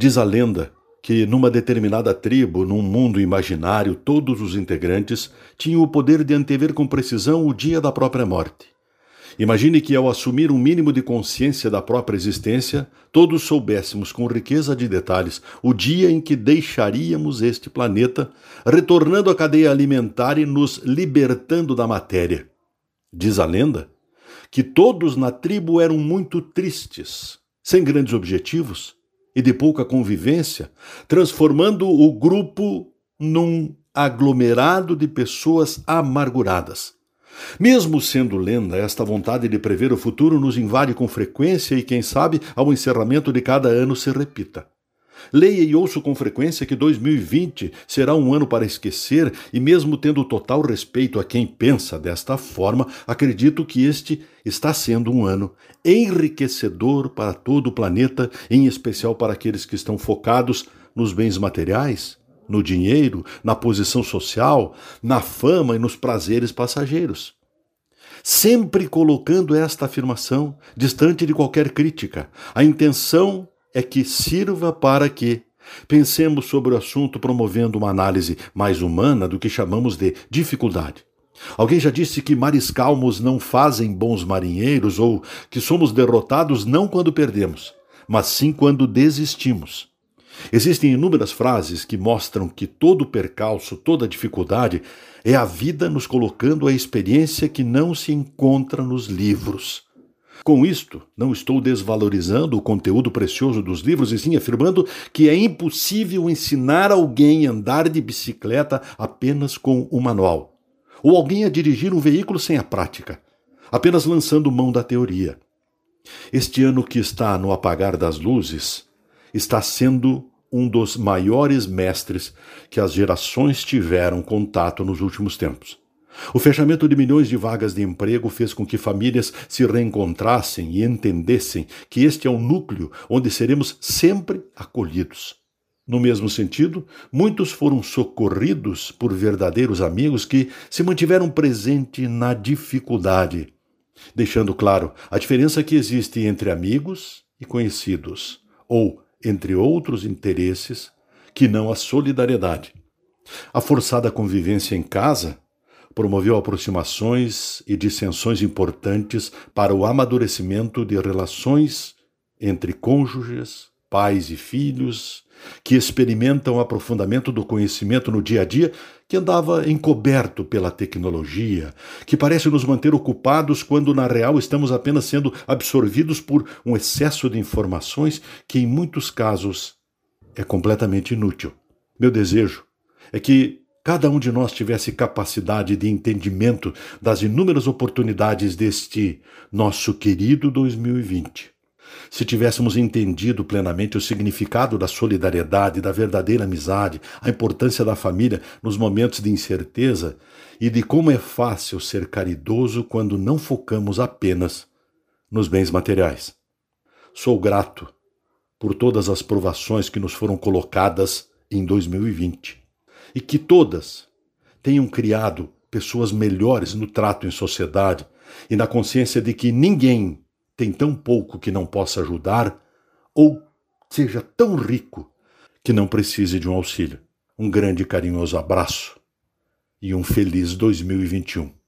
Diz a lenda que numa determinada tribo, num mundo imaginário, todos os integrantes tinham o poder de antever com precisão o dia da própria morte. Imagine que ao assumir um mínimo de consciência da própria existência, todos soubéssemos com riqueza de detalhes o dia em que deixaríamos este planeta, retornando à cadeia alimentar e nos libertando da matéria. Diz a lenda que todos na tribo eram muito tristes, sem grandes objetivos e de pouca convivência, transformando o grupo num aglomerado de pessoas amarguradas. Mesmo sendo lenda, esta vontade de prever o futuro nos invade com frequência e, quem sabe, ao encerramento de cada ano se repita. Leia e ouço com frequência que 2020 será um ano para esquecer e, mesmo tendo total respeito a quem pensa desta forma, acredito que este está sendo um ano enriquecedor para todo o planeta, em especial para aqueles que estão focados nos bens materiais, no dinheiro, na posição social, na fama e nos prazeres passageiros. Sempre colocando esta afirmação distante de qualquer crítica. A intenção é que sirva para que pensemos sobre o assunto promovendo uma análise mais humana do que chamamos de dificuldade. Alguém já disse que mares calmos não fazem bons marinheiros ou que somos derrotados não quando perdemos, mas sim quando desistimos. Existem inúmeras frases que mostram que todo percalço, toda dificuldade é a vida nos colocando a experiência que não se encontra nos livros. Com isto, não estou desvalorizando o conteúdo precioso dos livros e sim afirmando que é impossível ensinar alguém a andar de bicicleta apenas com um manual, ou alguém a dirigir um veículo sem a prática, apenas lançando mão da teoria. Este ano que está no apagar das luzes está sendo um dos maiores mestres que as gerações tiveram contato nos últimos tempos. O fechamento de milhões de vagas de emprego fez com que famílias se reencontrassem e entendessem que este é um núcleo onde seremos sempre acolhidos. No mesmo sentido, muitos foram socorridos por verdadeiros amigos que se mantiveram presentes na dificuldade, deixando claro a diferença que existe entre amigos e conhecidos, ou entre outros interesses, que não a solidariedade. A forçada convivência em casa promoveu aproximações e dissensões importantes para o amadurecimento de relações entre cônjuges, pais e filhos, que experimentam o aprofundamento do conhecimento no dia a dia que andava encoberto pela tecnologia, que parece nos manter ocupados quando na real estamos apenas sendo absorvidos por um excesso de informações que em muitos casos é completamente inútil. Meu desejo é que cada um de nós tivesse capacidade de entendimento das inúmeras oportunidades deste nosso querido 2020. Se tivéssemos entendido plenamente o significado da solidariedade, da verdadeira amizade, a importância da família nos momentos de incerteza e de como é fácil ser caridoso quando não focamos apenas nos bens materiais. Sou grato por todas as provações que nos foram colocadas em 2020. E que todas tenham criado pessoas melhores no trato em sociedade e na consciência de que ninguém tem tão pouco que não possa ajudar ou seja tão rico que não precise de um auxílio. Um grande e carinhoso abraço e um feliz 2021.